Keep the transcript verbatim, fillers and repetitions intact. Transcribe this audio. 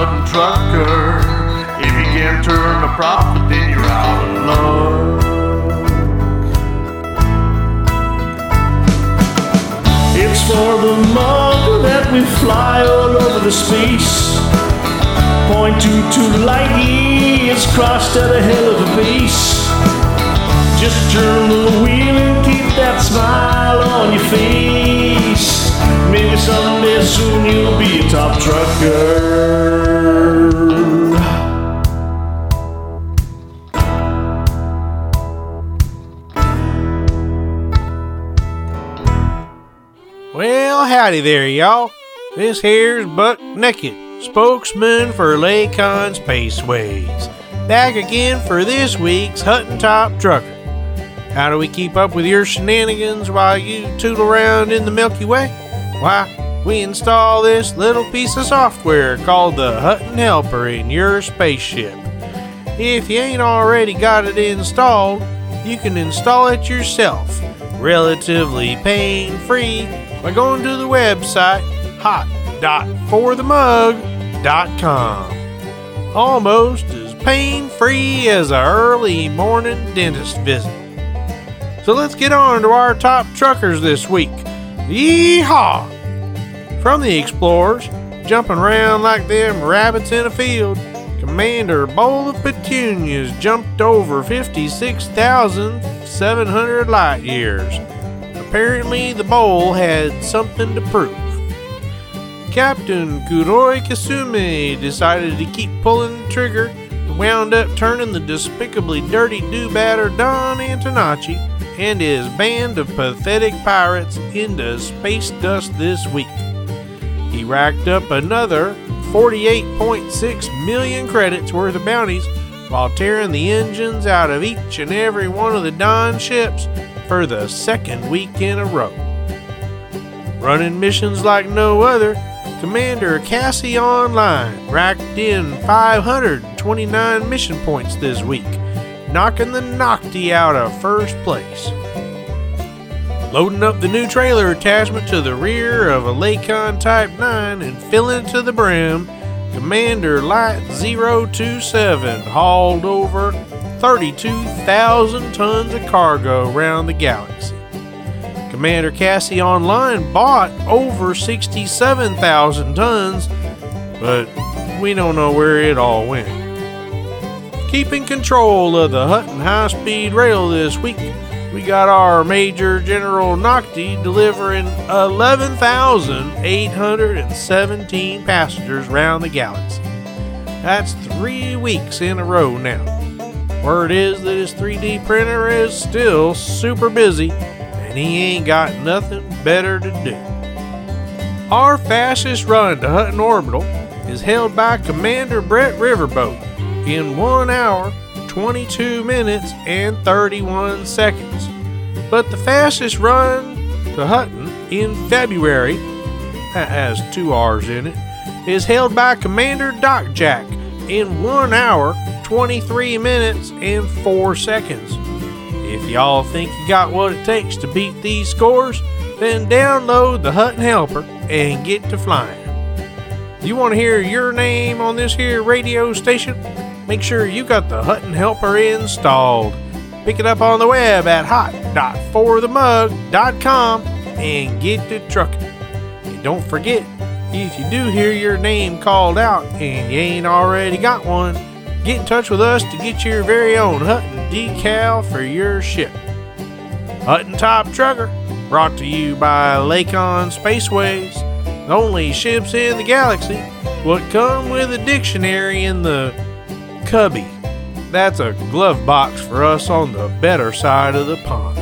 Hutton trucker. If you can't turn a profit, then you're out of luck. It's for the mug that we fly all over the space. Point two to light years crossed at a hell of a pace. Just turn the wheel and keep that smile on your face. Maybe someday soon you'll be a top trucker. Well, howdy there, y'all. This here's Buck Naked, spokesman for Lakon Spaceways. Back again for this week's Hutton Top Trucker. How do we keep up with your shenanigans while you tootle around in the Milky Way? Why, we install this little piece of software called the Hutton Helper in your spaceship. If you ain't already got it installed, you can install it yourself, relatively pain-free, by going to the website hot dot for the mug dot com. Almost as pain-free as a early morning dentist visit. So let's get on to our top truckers this week. Yeehaw! From the Explorers, jumping around like them rabbits in a field, Commander Bowl of Petunias jumped over fifty-six thousand seven hundred light years. Apparently the bowl had something to prove. Captain Kuroi Kasumi decided to keep pulling the trigger and wound up turning the despicably dirty do-batter Don Antonacci and his band of pathetic pirates into space dust this week. He racked up another forty-eight point six million credits worth of bounties while tearing the engines out of each and every one of the Don ships for the second week in a row. Running missions like no other, Commander Cassie Online racked in five hundred twenty-nine mission points this week, knocking the Nocti out of first place. Loading up the new trailer attachment to the rear of a Lakon Type nine and filling it to the brim, Commander Light zero two seven hauled over thirty-two thousand tons of cargo around the galaxy. Commander Cassie Online bought over sixty-seven thousand tons, but we don't know where it all went. Keeping control of the Hutton high-speed rail this week, we got our Major General Nocti delivering eleven thousand eight hundred seventeen passengers around the galaxy. That's three weeks in a row now. Word is that his three D printer is still super busy, and he ain't got nothing better to do. Our fastest run to Hutton Orbital is held by Commander Brett Riverboat in one hour, twenty-two minutes, and thirty-one seconds. But the fastest run to Hutton in February, that has two R's in it, is held by Commander Doc Jack in one hour, twenty-three minutes, and four seconds. If y'all think you got what it takes to beat these scores, then download the Hutton Helper and get to flying. You want to hear your name on this here radio station? Make sure you got the Hutton Helper installed. Pick it up on the web at hot dot for the mug dot com and get to trucking. And don't forget, if you do hear your name called out and you ain't already got one, get in touch with us to get your very own Hutton decal for your ship. Hutton Top Trucker, brought to you by Lakon Spaceways, the only ships in the galaxy what come with a dictionary in the cubby. That's a glove box for us on the better side of the pond.